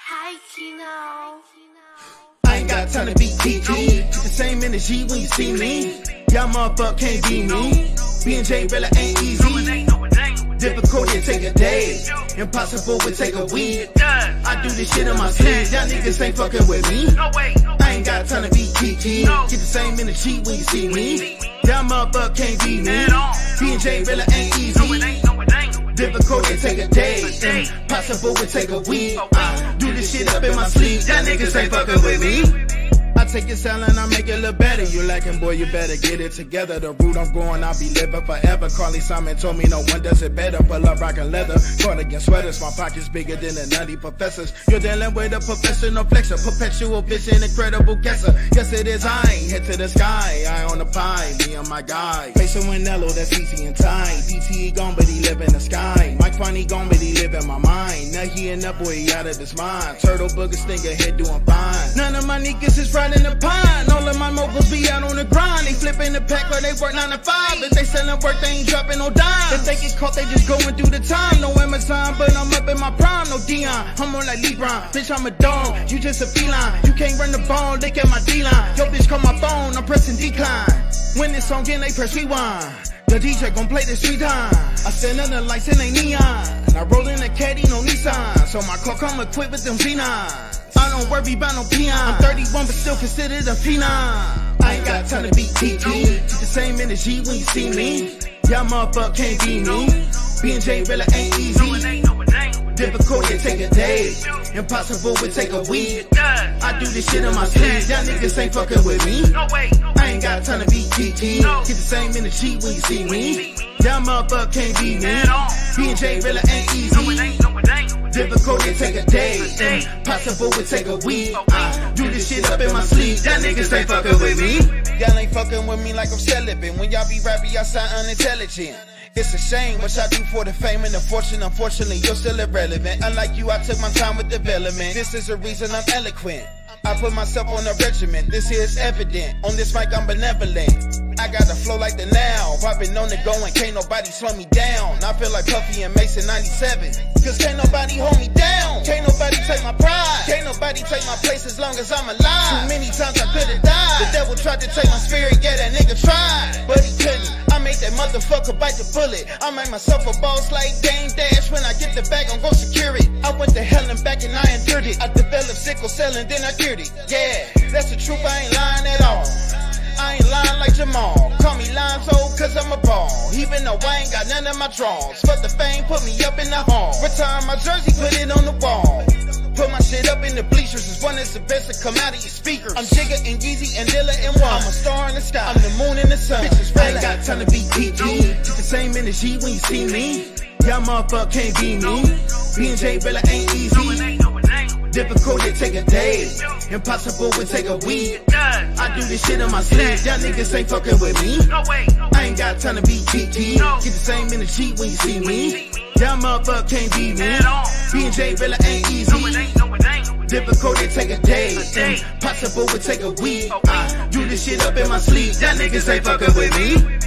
Hi, Kino. I ain't got time to be TT. Keep the same energy when you see me. Y'all motherfucker can't be me. B&J really ain't easy. Difficult, it take a day. Impossible, it take a week. I do this shit on my sleeve. Y'all niggas ain't fucking with me. I ain't got time to be TT. Keep the same energy when you see me. Y'all motherfucker can't be me. B&J really ain't easy. Difficult, it take a day. Impossible, it take a week. I do this shit up in my sleeve. Y'all niggas ain't fucking with me. I take your sound and I make it look better. You lacking, boy, you better get it together. The route I'm going, I'll be living forever. Carly Simon told me no one does it better. Pull up rockin' leather, cardigan sweaters. My pocket's bigger than the nutty professors. You're dealing with a professional flexor, perpetual vision, incredible guesser. Yes, it is I, head to the sky. I on the pie, me and my guy. Facing Winello, that's easy and time. DTE gone, but he live in the sky. Mike Funny gone, but he live in my mind. Now he and that boy, he out of his mind. Turtle booger stinker head doing fine. None of my niggas is riding in the pine. All of my moguls be out on the grind. They flipping the pack or they work 9 to 5. If they selling work, they ain't dropping no dime. If they get caught, they just going through the time. No Amazon, but I'm up in my prime. No Dion, I'm on like LeBron. Bitch, I'm a dog, you just a feline. You can't run the ball, look at my D-line. Yo, bitch, call my phone, I'm pressing decline. When this song in, they press rewind. The DJ gon' play this 3 times. I send in the lights and they neon. And I roll in a caddy, no Nissan. So my car come equipped with them Z9s. I don't worry about no peon. I'm 31 but still considered a phenom. I ain't got time to be TT. Keep the same energy when you see me. Y'all motherfucker can't be me. B&J really ain't easy. Difficult, it take a day. Impossible, it take a week. I do this shit on my sleeve. Y'all niggas ain't fucking with me. I ain't got time to be TT. Keep the same energy when you see me. Y'all motherfucker can't be me. B&J really ain't easy. Difficult, it take a day. Impossible, it take a week. I do this shit up in my sleeve. Y'all niggas ain't fucking with me. Y'all ain't fucking with me like I'm celibate. When y'all be rapping, y'all sound unintelligent. It's a shame what y'all do for the fame and the fortune. Unfortunately, you're still irrelevant. Unlike you, I took my time with development. This is the reason I'm eloquent. I put myself on a regimen. This here is evident. On this mic, I'm benevolent. I got a flow like the now. I've been known to go and can't nobody slow me down. I feel like Puffy and Mason 97. Cause can't nobody hold me down. Can't nobody take my pride. Can't nobody take my place as long as I'm alive. Too many times I could've died. The devil tried to take my spirit, yeah, that nigga tried. But he couldn't. I made that motherfucker bite the bullet. I made myself a boss like Dame Dash. When I get the bag, I'm gon' secure it. I went to hell and back and I endured it. I developed sickle cell and then I cured it. Yeah, that's the truth, I ain't lying at all. I ain't lying like Jamal. Call me Lonzo cause I'm a ball. Even though I ain't got none of my draws. Fuck the fame, put me up in the hall. Retire my jersey, put it on the wall. Put my shit up in the bleachers. This one is the best to come out of your speakers. I'm Jigga and Yeezy and Dilla and One. I'm a star in the sky, I'm the moon in the sun. Bitches, I ain't got time to be TT. Keep the same energy when you see me. Y'all motherfucker can't be me. B&J really ain't easy. Difficult, it take a day. Impossible, it take a week. I do this shit on my sleeve. Y'all niggas ain't fucking with me. I ain't got time to be TT. Get the same energy when you see me. Y'all motherfucker can't be me. B&J really ain't easy. Difficult, it take a day. Impossible, it take a week. I do this shit up in my sleeve. Y'all niggas ain't fucking with me.